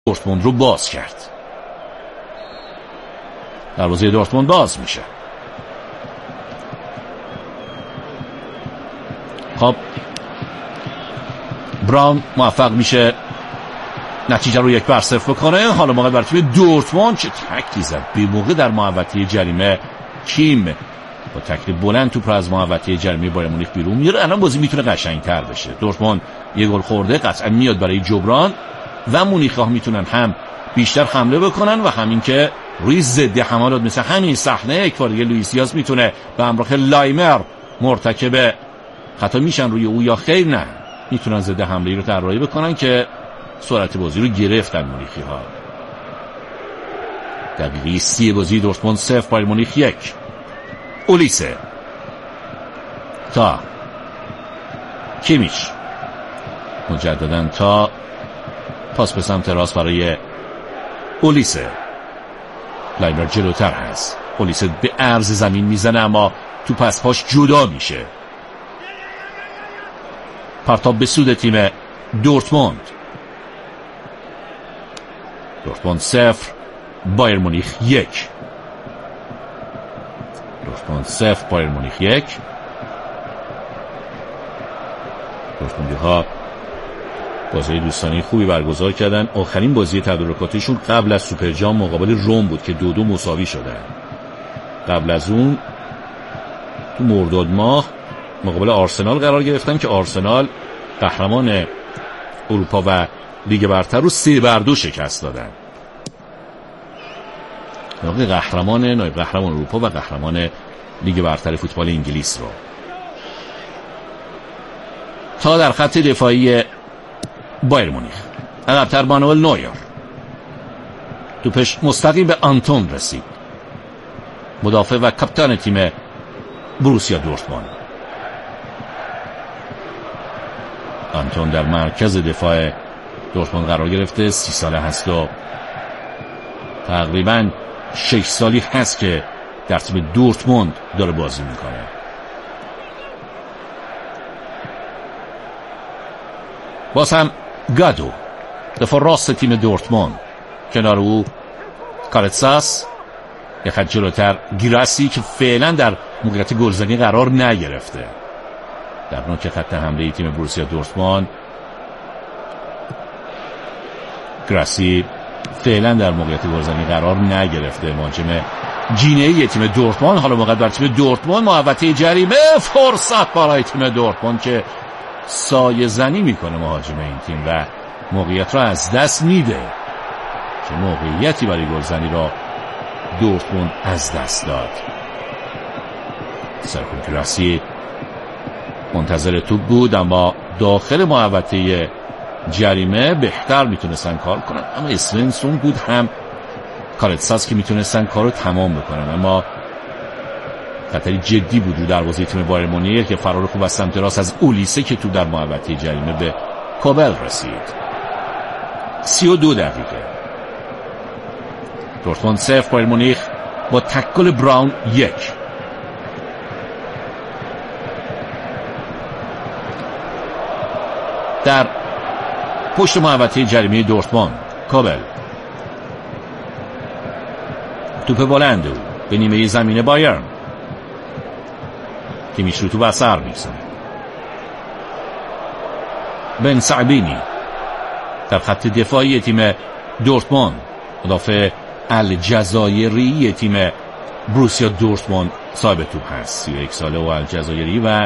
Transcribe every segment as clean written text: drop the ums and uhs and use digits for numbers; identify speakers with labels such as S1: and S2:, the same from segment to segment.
S1: دورتموند رو باز کرد. دروازه دورتموند باز میشه. خب براون موفق میشه نتیجه رو 1-0 بکنه. حالا موقع برای تیم دورتموند چه تکلی زد بی موقع در محوطه جریمه. کیم با تکل بلند توپ رو از محوطه جریمه بایر مونیخ بیرون میاره. الان بازی میتونه قشنگ‌تر بشه. دورتموند یه گل خورده، قطعا میاد برای جبران و مونیخ‌ها میتونن هم بیشتر حمله بکنن و همین که روی ضد حملات مثل همین صحنه یک بار دیگه لوئیس دیاز میتونه به همراه لایمر مرتکب خطا میشن روی او یا خیر نه، میتونن ضد حمله رو طراحی بکنن که سرعت بازی رو گرفتن مونیخی‌ها. دقیقه 30 بازی دورتموند 0 بایر مونیخ 1. اولیسه تا کیمیچ مجددا تا پاس به سمت راست برای اولیسه. لایمر جلوتر هست. اولیسه به عرض زمین میزنه اما تو پس پاش جدا میشه. پرتاب به سود تیم دورتموند. دورتموند 0 بایر مونیخ 1. دورتموند 0 بایر مونیخ 1. دورتموندی ها بازی دوستانه خوبی برگزار کردن. آخرین بازی تدارکاتیشون قبل از سوپر جام مقابل روم بود که 2-2 مساوی شدن. قبل از اون تو مرداد ماه مقابل آرسنال قرار گرفتن که آرسنال قهرمان اروپا و لیگ برتر رو 3-2 شکست دادن. قهرمان، نایب قهرمان اروپا و قهرمان لیگ برتر فوتبال انگلیس رو. تا در خط دفاعی بایر مونیخ عقب‌تر مانوئل نویر. توپش مستقیم به آنتون رسید، مدافع و کاپیتان تیم بروسیا دورتموند. آنتون در مرکز دفاع دورتموند قرار گرفته. 30 ساله هست و تقریباً 6 سالی هست که در تیم دورتموند داره بازی میکنه. باز هم گادو دفاع راست تیم دورتموند، کنار او کارتساس، یک خط جلوتر گیراسی که فعلا در موقعیت گلزنی قرار نگرفته. در نوک خط حمله تیم بروسیا دورتموند گراسی فعلا در موقعیت گلزنی قرار نگرفته. مهاجم جینه‌ای تیم دورتموند. حالا موقع بر تیم دورتموند محوطه جریمه، فرصت برای تیم دورتموند که سایه زنی میکنه مهاجم این تیم و موقعیت را از دست میده. که موقعیتی برای گلزنی را دورتموند از دست داد. سرکو گراسی منتظر توپ بود اما داخل محوطه جریمه بهتر میتونستن کار کنن، اما اسونسون بود هم کارتساس که میتونستن کار رو تمام بکنن، اما خطری جدی بود رو دروازه تیم بایر مونیخ که فرار خوب از سمت راست از اولیسه که تو در محوطه جریمه به کوبل رسید. 32 دقیقه دورتموند 0 بایر مونیخ با تکل براون 1. در پشت محوطه جریمه دورتموند کوبل، توپ بلند او به نیمه زمین بایرن که میش رو تو بسر میزنه. بن سعبینی در خط دفاعی تیم دورتموند، مدافع الجزایری تیم بروسیا دورتموند صاحب توپ هست. 31 ساله و الجزایری و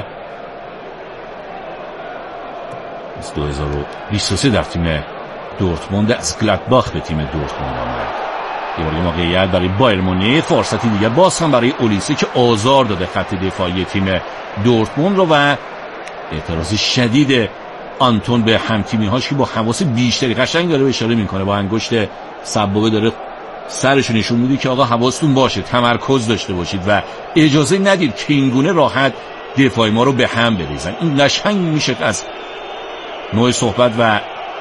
S1: 2023 در تیم دورتموند از گلادباخ به تیم دورتموند آمد. یه موقعیت برای بایر مونیخ، فرصتی دیگه باز هم برای اولیسه که آزار داده خط دفاعی تیم دورتموند رو و اعتراض شدید آنتون به همتیمی‌هاش که با حواس بیشتری قشنگ داره اشاره میکنه، با انگشت سبابه داره سرشو نشون میده که آقا حواستون باشه، تمرکز داشته باشید و اجازه ندید که اینگونه راحت دفاع ما رو به هم بریزن. این قشنگ میشه از نوع صحبت و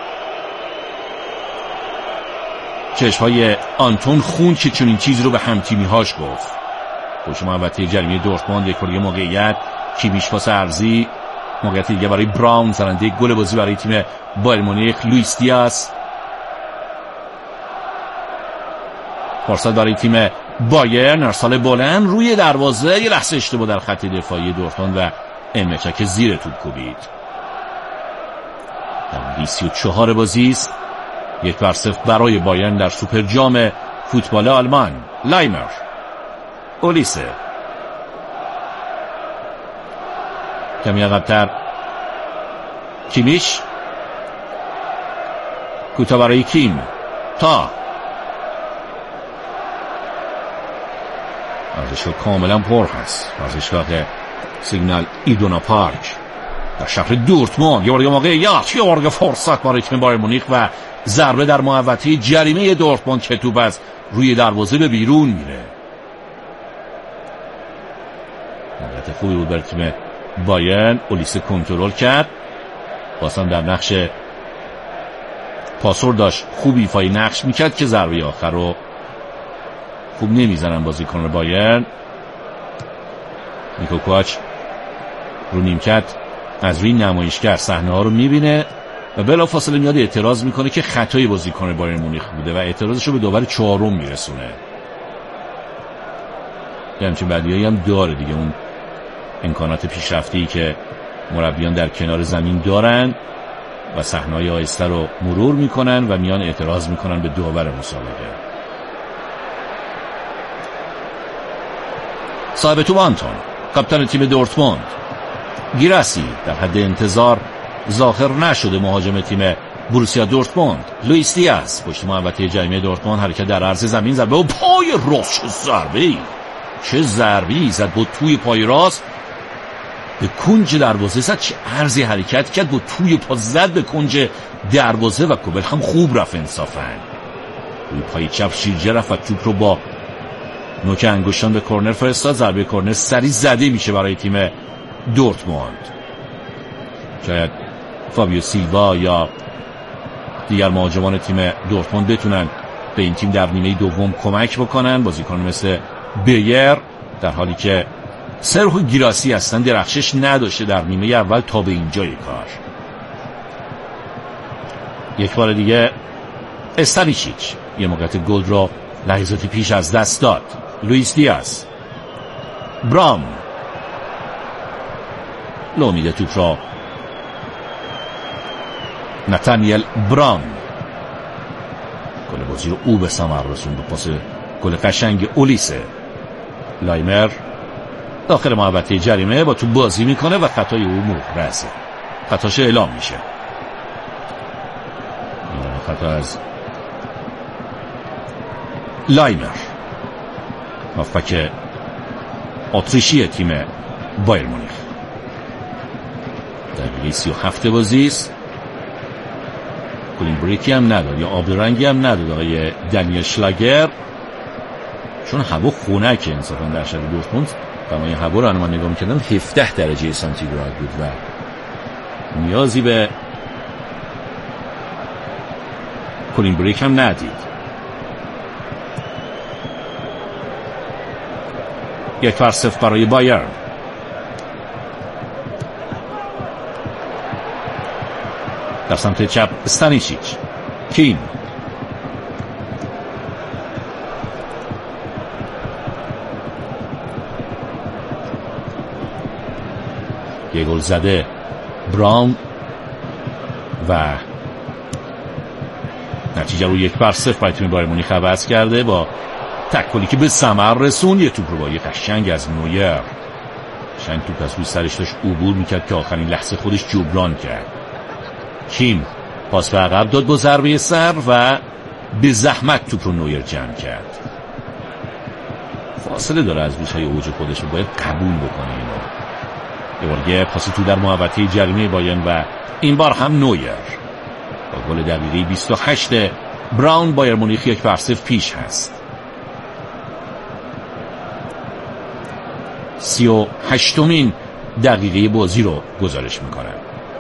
S1: چشمهای آنتون خون که چون این چیز رو به همتیمی‌هاش گفت. پشت محوطه جریمه دورتموند یک موقعیت، کیمیش پاس عرضی، موقعیت دیگه برای براون، زننده گل بازی برای تیم بایر مونیخ لوئیس دیاز. فرصت برای تیم بایرن، ارسال بلند روی دروازه، یه لحظه اشتباه در خط دفاعی دورتموند و امچک زیر توپ کوبید. در 24 بازی است 1-0 برای بایرن در سوپر جام فوتبال آلمان. لایمر، اولیسه، کمی عقب‌تر کیمیش، کوتاه برای کیم، تا ورزشگاه کاملا پر هست. ورزشگاه سیگنال ایدونا پارک در شهر دورتموند. یه بار موقعیت، یه بار فرصت برای تیم بایر مونیخ و ضربه در محوطه جریمه دورتموند که توپ از روی دروازه به بیرون میره. حرکت خوبی بود برای تیم بایرن. اولیسه کنترل کرد، بازم در نقش پاسور داشت خوب ایفای نقش میکرد که ضربه آخر رو خوب نمیزنن بازیکن بایرن. نیکو کوچ رو نیمکت از روی نمایشگر صحنه ها رو میبینه و بلافاصله میاد اعتراض میکنه که خطای بازیکن بایر مونیخ بوده و اعتراضش رو به داور چهارم میرسونه. یه همچین بدیهایی هم داره دیگه، اون امکانات پیشرفته‌ای که مربیان در کنار زمین دارن و صحنه‌های آهسته رو مرور میکنن و میان اعتراض میکنن به داور مسابقه. صاحب توپ آنتون، کاپیتان تیم دورتموند. گیراسی در حد انتظار ظاهر نشده مهاجم تیم بروسیا دورتموند. لوئیس دیاز پشت محوطه جریمه دورتموند، حرکت در عرض زمین، ضربه و پای راست، چه ضربه‌ای زد با توی پای راست به کنج دروازه زد. چه عرضی حرکت کرد با توی پا زد به کنج دروازه و کوبل هم خوب رفت انصافاً. روی پای چپ شیرجه رفت و توپ رو با نوک انگشتان به کرنر فرستاد. ضربه کرنر سری زده میشه برای تیم دورتموند. شاید فابیو سیلوا یا دیگر مهاجمان تیم دورتموند بتونن به این تیم در نیمه دوم کمک بکنن. بازیکن مثل بییر در حالی که سرخو گیراسی اصلا درخشش نداشته در نیمه اول تا به اینجای کار. یک بار دیگه استانیشیچ یه موقعیت گل را لحظاتی پیش از دست داد. لوئیس دیاز، برام لو میده توپ را نتانیل برام. گل بازی رو او به ثمر رسوند با پاس گل قشنگ اولیسه. لایمر داخل محوطه جریمه با توپ بازی میکنه و خطای او محرزه، خطاش اعلام میشه. خطا از لایمر، هافبک اتریشی تیم بایر مونیخ. در 37 بازی است. کلین بریکی هم نداد یا آب رنگی هم نداد آقای دنیل شلاگر، چون هوا خنک انصافا در شهر دورتموند. دمای هوا رو من نگاه می‌کردم 17 درجه سانتیگراد بود و نیازی به کلین بریک هم ندید. 1-0 برای بایرن. در سمت چپ استانیشیچ، کیم، یه گل زده براون و نتیجه رو 1-0 برای تیم بایر مونیخ عوض کرده با تکلی که به ثمر رسون. یه توپ رو با یه قشنگ از نویر، قشنگ توپ از روی سرش داشت عبور میکرد که آخرین لحظه خودش جبران کرد. کیم پاس به عقب داد با ضربه سر و به زحمت توپ رو نویر جمع کرد. فاصله داره از روزهای اوج خودش رو، باید قبول بکنه اینو. یه بارگه پاس تو در محوطه جریمه بایرن و این بار هم نویر با گل دقیقه 28 براون. بایر مونیخ 1-0 پیش هست. 38مین دقیقه بازی رو گزارش میکنن.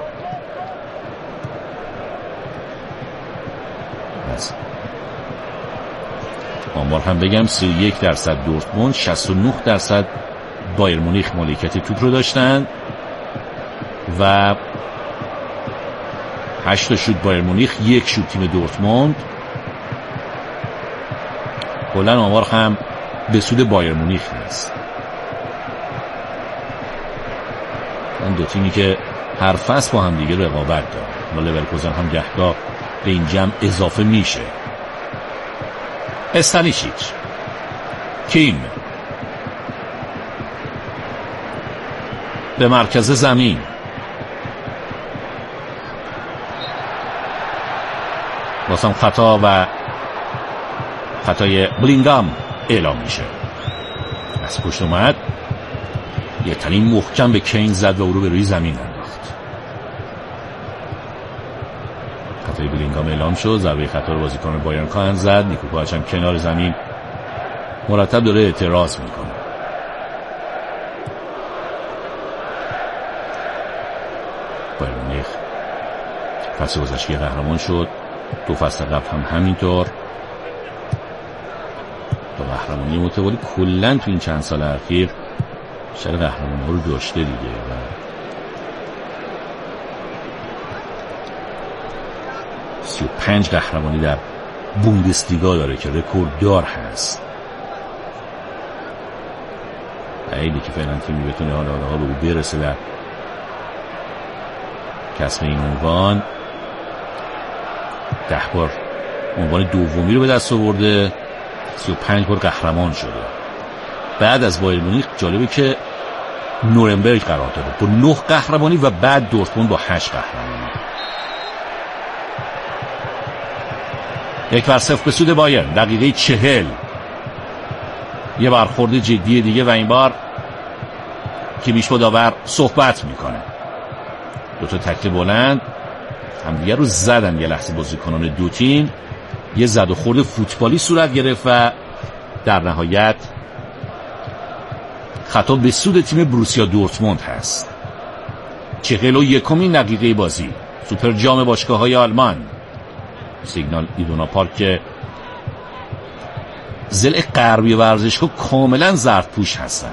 S1: آمار هم بگم 31% دورتموند، 69% بایر مونیخ مالکیت توپ رو داشتن و 8 شوت بایر مونیخ، 1 شوت تیم دورتموند. کلا آمار هم به سود بایر مونیخ نیست. این دو تیمی که هر فصل با هم دیگه رقابت دارن. ما لورکوزن هم گهگاه به این جمع اضافه میشه. استانیشیچ، کیم به مرکز زمین، بازم خطا و خطای بلینگام اعلام میشه. از پشت اومد یه تنین محکم به کین زد و او رو به روی زمین انداخت. خطای بلینگام اعلام شد. ضربه خطا رو بازیکن بایرن خواهند زد. نیکو کوواچ هم کنار زمین مرتب داره اعتراض میکنه. بایر مونیخ فصل گذشته قهرمان شد، 2 فصل قبل هم همینطور. دو قهرمانی متوالی کلن تو این چند سال اخیر شر قهرمانی ها رو داشته دیگه و 35 قهرمانی در بوندسلیگا داره که رکورددار هست. خیلی که فعلا تیمی بتونه حالا به او برسه در کسب این عنوان. 10 بار عنوان دومی رو به دست آورده، 35 بار قهرمان شده. بعد از بایر مونیخ جالبه که نورنبرگ قرار داره با 9 قهرمانی و بعد دورتموند با 8 قهرمانی. 1-0 به سود بایرن. دقیقه 40 یه برخورد جدی دیگه و این بار کیمیش با داور صحبت میکنه. 2 تا تکل بلند همدیگه رو زدن. یه لحظه بازیکنان دو تیم یه زد و خورد فوتبالی صورت گرفت و در نهایت خطا به سود تیم بروسیا دورتموند هست. 41مین دقیقه بازی. سوپر جام باشگاه‌های آلمان. سیگنال ایدونا پارک که ضلع غربی ورزشگاه کاملا زردپوش هستن.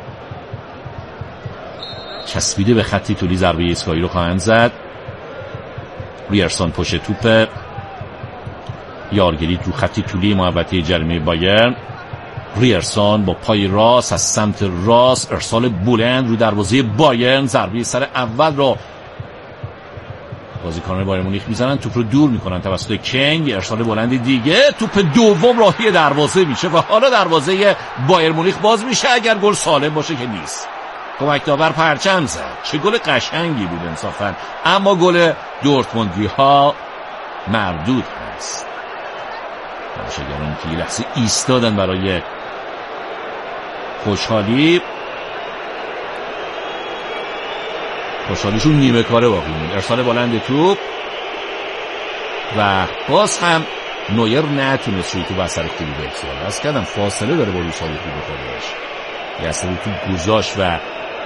S1: چسبیده به خطی طولی ضربه ایستگاهی رو خواهند زد. ریرسون پشت توپ، یارگیری رو خطی طولی محوطه جریمه بایرن. ریرسون با پای راست از سمت راست ارسال بلند رو دروازه بایرن. ضربه سر اول رو بازیکنان بایر مونیخ میزنن، توپ رو دور میکنن توسط کینگ. ارسال بلند دیگه، توپ دوم راهی دروازه میشه و حالا دروازه بایر مونیخ باز میشه اگر گل سالم باشه که نیست. کمک داور پرچم زد. چه گل قشنگی بود انصافا، اما گل دورتموندی ها مردود هست. تماشاگرانی که یه لحظه ایستادن برای خوشحالیشون نیمه کاره باقی موند. ارسال بلند توپ و باز هم نویر نتونست روی توپ اثر خوبی بگذاره. از کردم فاصله داره با روسایی توپ خودش. یه اثر توپ گذاشت و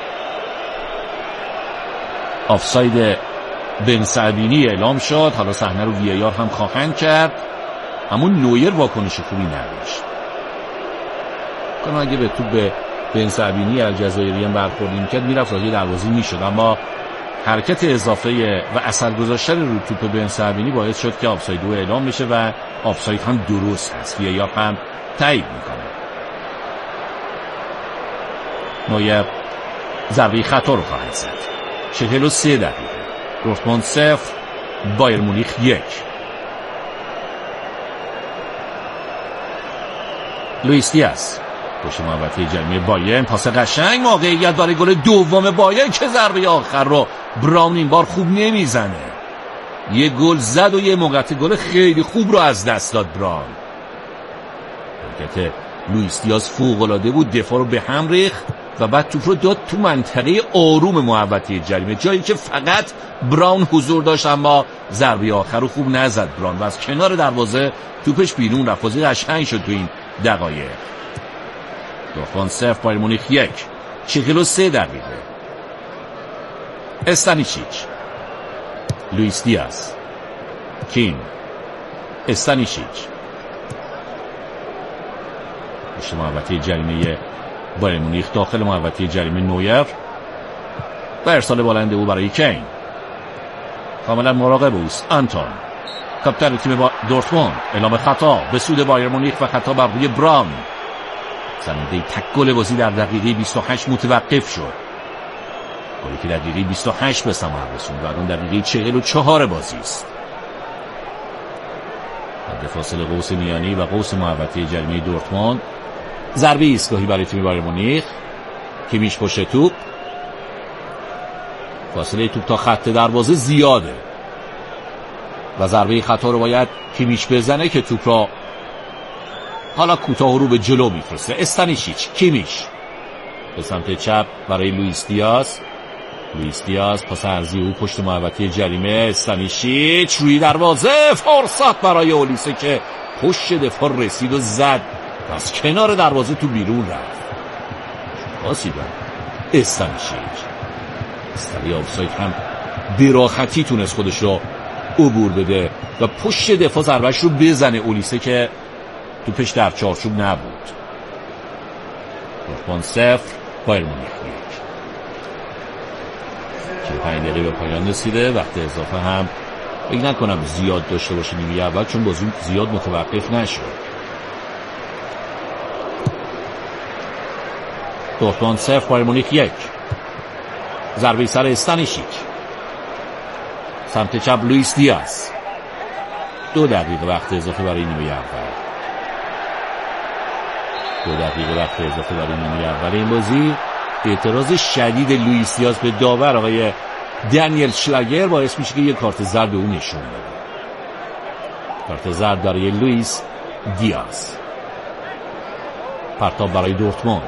S1: آفساید بن سعبینی اعلام شد. حالا صحنه رو وی آر هم خواهند کرد، اما نویر واکنش خوبی نداشت. کنم اگه به توپ بن سعبینی الجزایری هم برخورد می‌کرد میرفت راهی دروازه میشد، اما حرکت اضافه و اثر گذاشتن رو توپ بن سعبینی باعث شد که آفساید رو اعلام بشه و آفساید هم درست هست. وی آر هم تایید میکنه. نویر ضربه خطا رو خواهد زد. 43 دقیقه. دورتموند 0 بایر مونیخ 1. لوئیس دیاز پشت محوطه جریمه بایرن، پاس قشنگ، موقعیت برای گل دوم بایرن که ضربه آخر رو براون این بار خوب نمیزنه. یه گل زد و یه موقعیت گل خیلی خوب رو از دست داد براون. حرکت لوئیس دیاز فوق‌العاده بود، دفاع رو به هم ریخت و بعد توپ رو داد تو منطقه آروم محوطه جریمه، جایی که فقط براون حضور داشت، اما ضربه آخر رو خوب نزد براون و از کنار دروازه توپش بیرون رفت. بازی قشنگ شد تو این دقایق. دورتموند 0 بایر مونیخ 1. 43 دقیقه. استانیشیچ، لوئیس دیاز، کین، استانیشیچ پشت محوطه جریمه بایر مونیخ، داخل محوطه جریمه نویر و ارسال بلند او برای کین. کاملا مراقب اوست. آنتون کاپیتان تیم دورتموند. اعلام خطا به سود بایر مونیخ و خطا بر روی براون. زننده تک گل بازی در دقیقه 28 متوقف شد. گلی که دقیقه 28 به ثمر رسوند و الان دقیقه 44 بازی است. حد فاصله قوس میانی و قوس محوطه جریمه دورتموند. ضربه ایستگاهی برای تیم بایر مونیخ. کیمیش پشت توپ. فاصله توپ تا خط دروازه زیاده و ضربه خطا رو باید کیمیش بزنه که توپ را حالا کوتاه رو به جلو میفرسته. استانیشیچ. کیمیش به سمت چپ برای لوئیس دیاز. پاس عرضی او پشت محوطه جریمه. استانیشیچ روی دروازه. فرصت برای اولیسه که پشت دفاع رسید و زد. از کنار دروازه تو بیرون رفت. پاسی داد استانیشیچ. استری آفساید هم براحتی تونست خودش رو عبور بده و پشت دفاع ضربهش رو بزنه اولیسه که توپش در چارچوب نبود. دورتموند 0 بایر مونیخ 1. 45 دقیقه به پایان رسیده. وقت اضافه هم فکر نکنم زیاد داشته باشه نیمه اول، چون بازی زیاد متوقف نشد. دورتموند 0 بایر مونیخ 1. ضربه سر استانیشیچ. سمت چپ لوئیس دیاز. 2 دقیقه وقت اضافه برای نیمه اول. 2 دقیقه وقت اضافه برای نیمه اول این بازی. اعتراض شدید لوئیس دیاز به داور آقای دانیل شلاگر باعث میشه که یک کارت زرد به اون نشون بده. کارت زرد برای لوئیس دیاز. پرتاب برای دورتموند.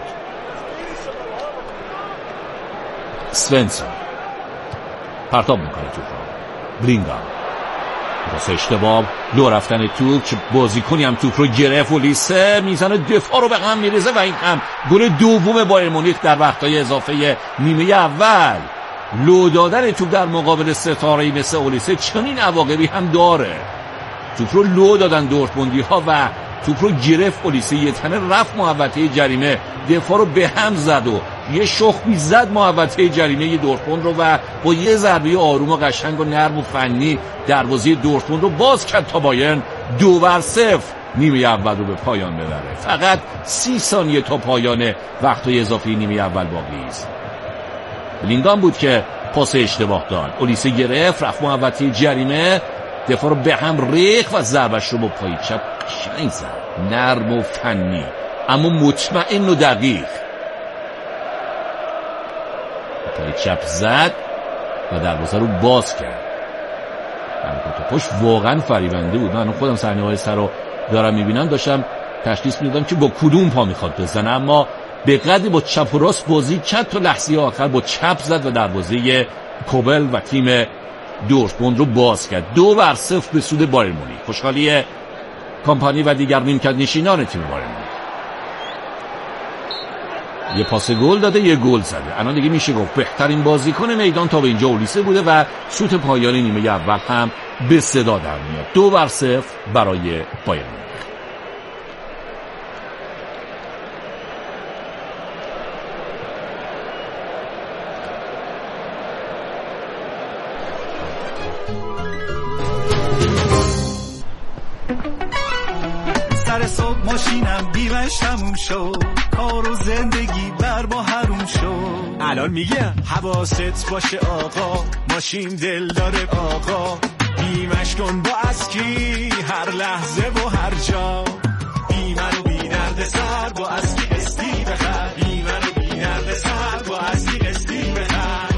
S1: سونسون پرتاب میکنه توپ را. بلینگام واسه اشتباه لو رفتن توپ که بازیکنی هم توپ رو گرفت. اولیسه میزنه دفاع رو به هم میرزه و این هم گل دوم بایر مونیخ در وقتهای اضافه نیمه اول. لو دادن توپ در مقابل ستاره‌ای مثل اولیسه چنین عواقبی هم داره. توپ رو لو دادن دورتموندی ها و توپ رو گرفت اولیسه. یه تنه رفت محوطه جریمه، دفاع رو به هم زد و یه شخمی زد محوطه جریمه دورتموند رو و با یه ضربه آروم و قشنگ و نرم و فنی دروازه دورتموند رو باز کرد تا بایرن 2-0 نیمه اول رو به پایان ببره. فقط 30 ثانیه تا پایان وقت‌های اضافی نیمه اول باقی است. بلینگام بود که پاس اشتباه داد. اولیسه گرفت، رفت محوطه جریمه، دفاع رو به هم ریخت و ضربش رو با پای چپ قشنگ زد. نرم و فنی اما مطمئن و دقیق. پای چپ زد و دروازه رو باز کرد. حرکت پشت واقعا فریبنده بود. من خودم صحنه‌های سر رو دارم میبینم، داشتم تشخیص میدادم که با کدوم پا میخواد بزنه، اما به قدری با چپ و راست بازی کرد تا لحظه آخر با چپ زد و دروازه کوبل و تیم دورتموند رو باز کرد. 2-0 به سود بایر مونیخ. خوشحالی کامپانی و دیگر نیمکت نشینان تیم بایر مونیخ. یه پاس گل داده، یه گل زده. الان دیگه میشه گفت بهترین بازیکن میدان تا به اینجا اولیسه بوده و سوت پایان نیمه اول هم به صدا در میاد. 2-0 برای بایر مونیخ.
S2: سر صبح ماشینم بیمش تموم شد، کار و زندگی بر ما حروم شد. الان میگم حواست باشه آقا، ماشین دل داره آقا، بیمش کن با اسکی هر لحظه و هر جا. بیمه رو بی درد سر با اسکی استی بخر، بیمه رو بی درد سر با اسکی استی بخر.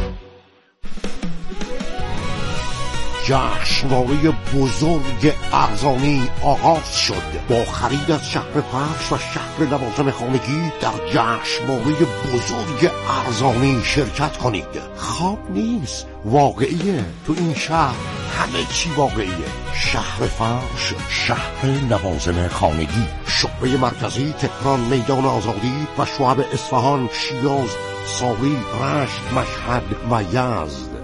S3: جشنواره بزرگ ارزانی آغاز شد. با خرید از شهر فرش و شهر لوازم خانگی در جشنواره بزرگ ارزانی شرکت کنید. خواب نیست، واقعیه. تو این شهر همه چی واقعیه. شهر فرش، شهر لوازم خانگی، شعبه مرکزی تهران، میدان آزادی و شعب اصفهان، شیراز، ساوی، رشت، مشهد و یزد.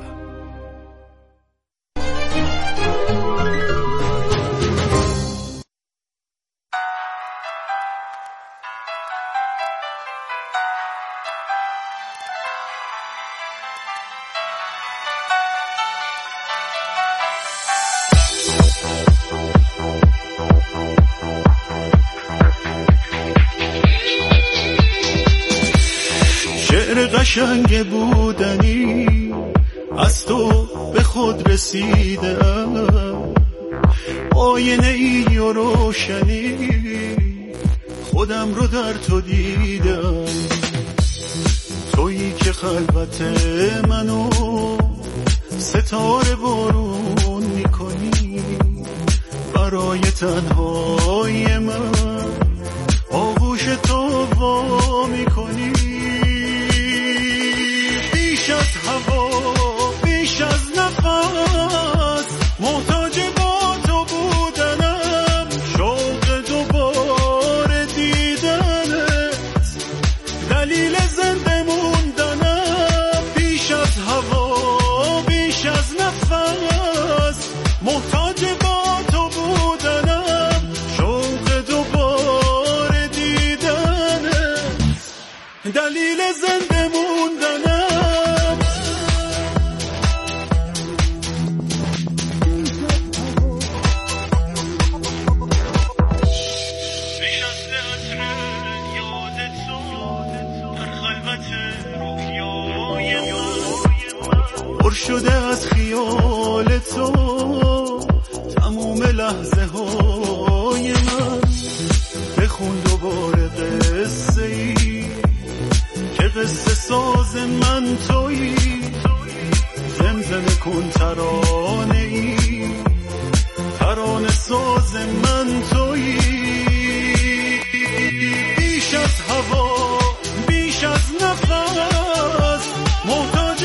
S2: قشنگ بودنی از تو به خود رسیدم، آینه ای و روشنی خودم رو در تو دیدم. تویی که خلوت منو ستاره بارون میکنی، برای تنهای من آغوش تو وا میکنی. بیش از هوا بیش از نفس محتاج با تو بودنم، شوق دوباره دیدنت دلیل زنده موندنم. بیش از هوا بیش از نفس محتاج با تو بودنم، شوق دوباره دیدنت دلیل زنده موندنم. شده از خیال تو تموم لحظه های من، بخون دوباره قصه ای که قصه ساز من تویی، زمزمه کن ترانه ای ترانه ساز من تویی. بیش از هوا بیش از نفس محتاج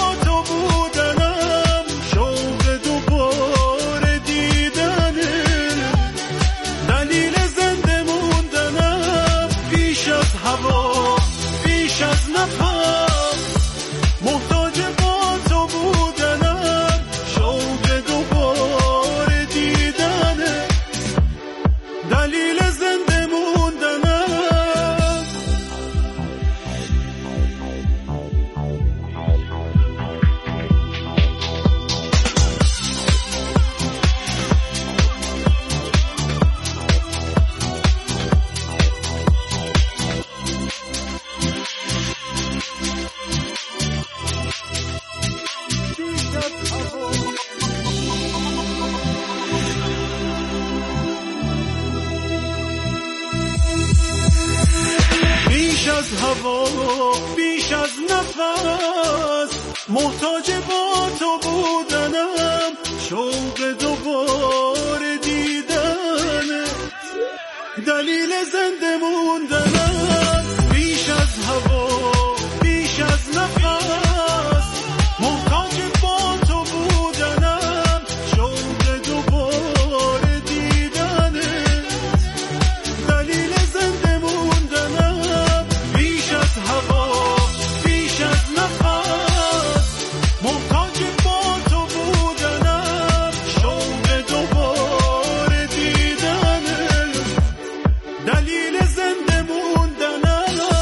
S2: بیش از نفس محتاج با تو بودنم، شوق دوباره دیدنت دلیل زنده موندنم. بیش از هوا بیش از نفس محتاج با تو بودنم، شوق دوباره دیدنت دلیل زنده موندنم. بیش از هوا بیش از نفس محتاج با تو بودنم، شوق دوباره دیدنت دلیل زنده موندنم.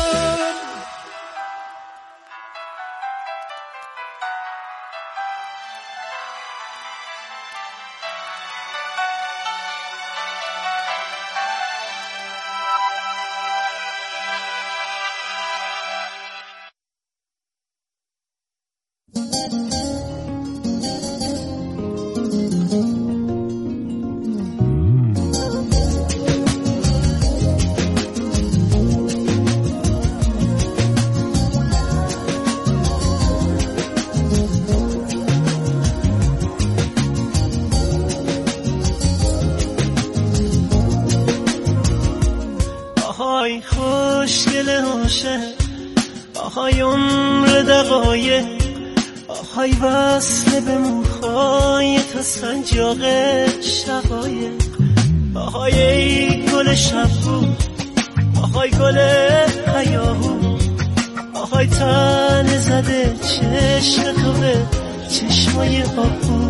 S2: آهای خوشگل عاشق، آهای عمر دقایق، آهای وصل به موهای تا سنجاق شقایق، آهای ای گل شبو، آهای گل هیاهو، آهای تن زده چشم تو به چشمای آهو.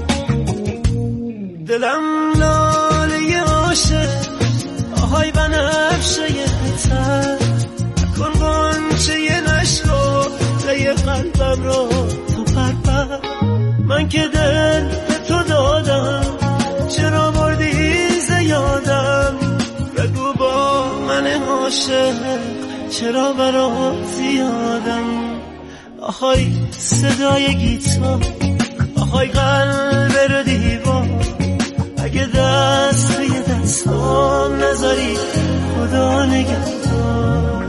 S2: دلم لاله عاشق، آهای بنفشه تر، کن غنچه نشو لی قلبم رو تو پرپر. من که دل به تو دادم، چرا بردی ز یادم؟ بگو با من عاشق
S4: چرا برات یادم، آهای صدای گیتار، آهای قلب رو دیوار، اگه دست به دستام نذاری خدا نگهدار،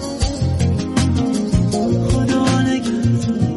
S4: خدا نگهدار.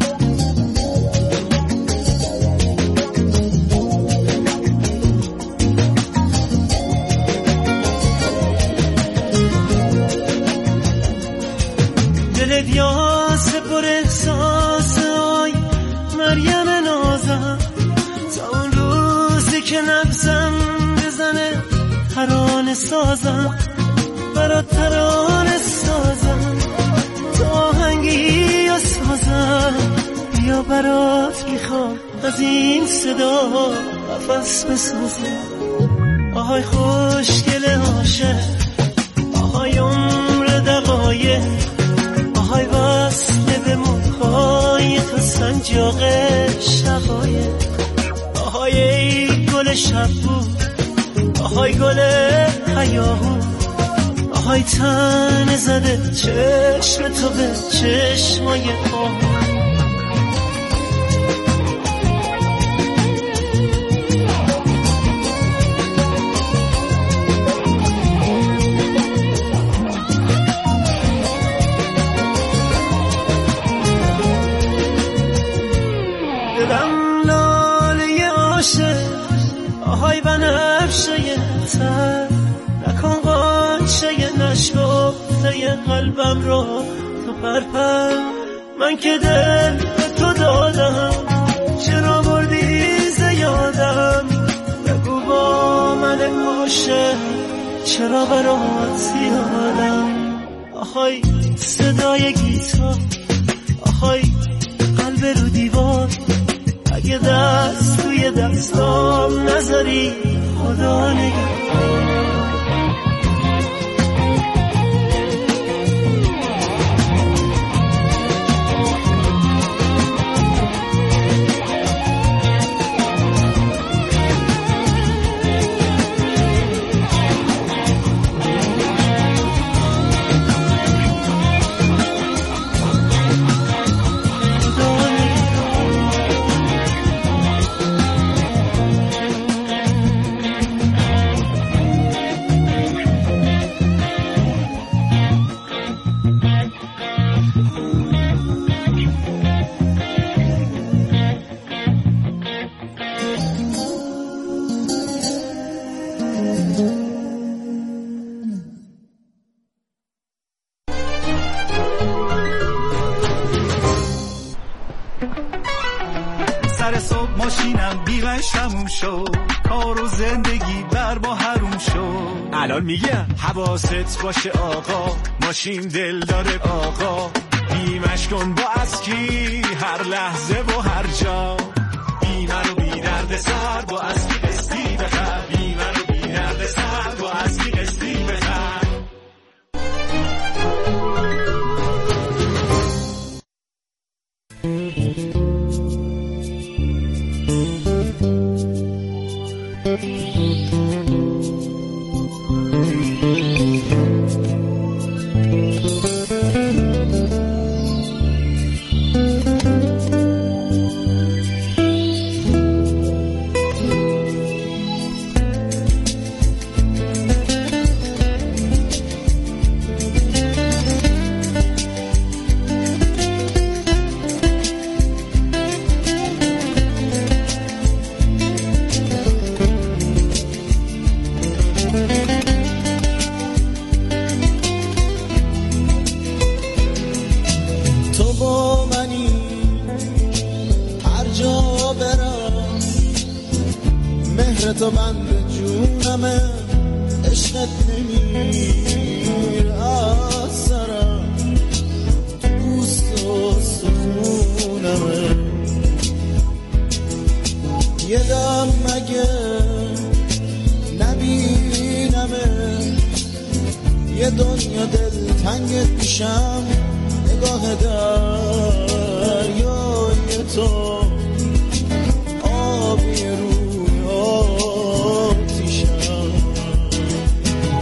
S4: دلت یاسه پر احساس، آی مریم نازم، تا اون روزی که نفسم بزنه ترانه سازم، برات ترانه سازم، تا آهنگی یا سازم، بیا برات میخوام از این صدا نفس بسازم. آهای خوشگل عاشق، آهای عمر دقایق، آهای وصله به موهای تو سنجاق شقایق، آهای ای گل شبو، آهای گل هیاهو، آهای تن زده چشم تو به چشمای آهو. دلم لاله عاشق، آهای بنفشه تر، نکن قانچه نشکفته قلبم رو تو پرپر، من که دل به تو دادم، چرا بردی زیادم، بگو با من عاشق چرا برات یادم، آهای صدای گیتار، آهای قلب رو دیوار، اگه دست توی دستام نذاری خدا نگهدار.
S2: سر صبح ماشینم بیمش تموم شد، کار و زندگی بر ما حروم شد. الان میگم حواست باشه آقا، ماشین دل داره آقا، بیمش کن با اسکی هر لحظه و هر جا، بیمه رو بی درد سر با اسکی قسطی بخر، بیمه رو بی درد سر با اسکی قسطی بخر.
S5: تو بند جونمه، عشقت نمیر از سرم، تو پوست و سخونمه، یه دم مگه نبینمه، یه دنیا دل تنگت میشم، نگاه دریای تو